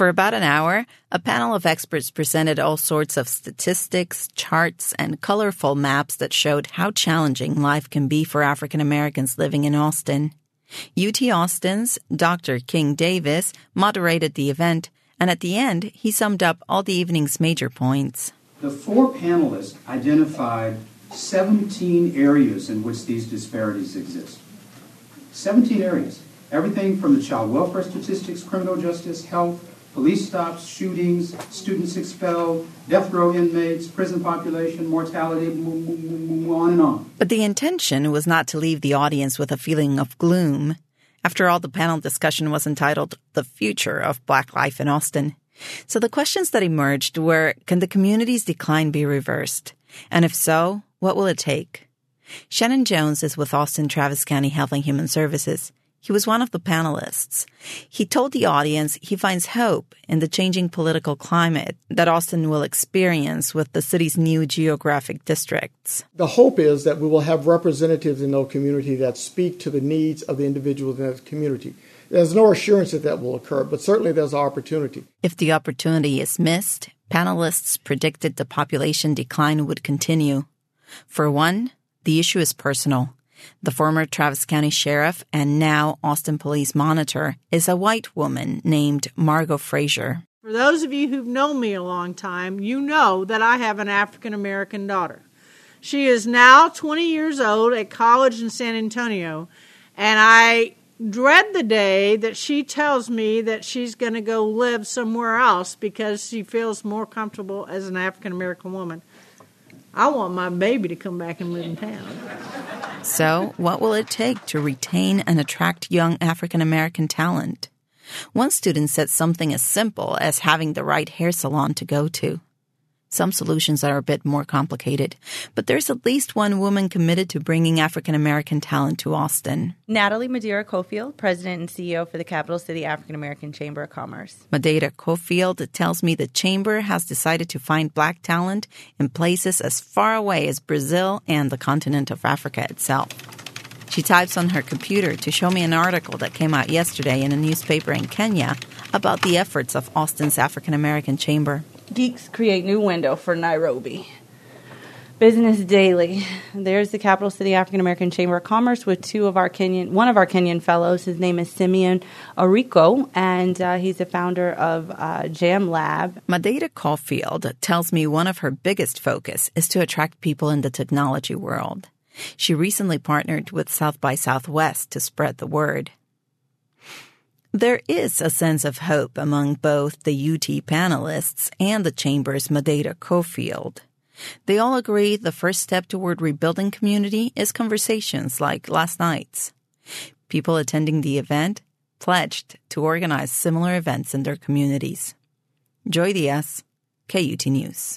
For about an hour, a panel of experts presented all sorts of statistics, charts, and colorful maps that showed how challenging life can be for African Americans living in Austin. UT Austin's Dr. King Davis moderated the event, and at the end, he summed up all the evening's major points. The four panelists identified 17 areas in which these disparities exist. 17 areas. Everything from the child welfare statistics, criminal justice, health, police stops, shootings, students expelled, death row inmates, prison population, mortality, on and on. But the intention was not to leave the audience with a feeling of gloom. After all, the panel discussion was entitled The Future of Black Life in Austin. So the questions that emerged were, can the community's decline be reversed? And if so, what will it take? Shannon Jones is with Austin Travis County Health and Human Services. He was one of the panelists. He told the audience he finds hope in the changing political climate that Austin will experience with the city's new geographic districts. The hope is that we will have representatives in the community that speak to the needs of the individuals in that community. There's no assurance that will occur, but certainly there's an opportunity. If the opportunity is missed, panelists predicted the population decline would continue. For one, the issue is personal. The former Travis County Sheriff and now Austin Police Monitor is a white woman named Margot Frazier. For those of you who've known me a long time, you know that I have an African-American daughter. She is now 20 years old at college in San Antonio, and I dread the day that she tells me that she's going to go live somewhere else because she feels more comfortable as an African-American woman. I want my baby to come back and live in town. So, what will it take to retain and attract young African-American talent? One student said something as simple as having the right hair salon to go to. Some solutions are a bit more complicated, but there's at least one woman committed to bringing African-American talent to Austin. Natalie Madeira Cofield, President and CEO for the Capital City African-American Chamber of Commerce. Madeira Cofield tells me the chamber has decided to find black talent in places as far away as Brazil and the continent of Africa itself. She types on her computer to show me an article that came out yesterday in a newspaper in Kenya about the efforts of Austin's African-American Chamber. Geeks create new window for Nairobi. Business Daily. There's the Capital City African American Chamber of Commerce with one of our Kenyan fellows. His name is Simeon Oriko, and he's the founder of Jam Lab. Madeira Caulfield tells me one of her biggest focus is to attract people in the technology world. She recently partnered with South by Southwest to spread the word. There is a sense of hope among both the UT panelists and the Chamber's Madeira Cofield. They all agree the first step toward rebuilding community is conversations like last night's. People attending the event pledged to organize similar events in their communities. Joy Diaz, KUT News.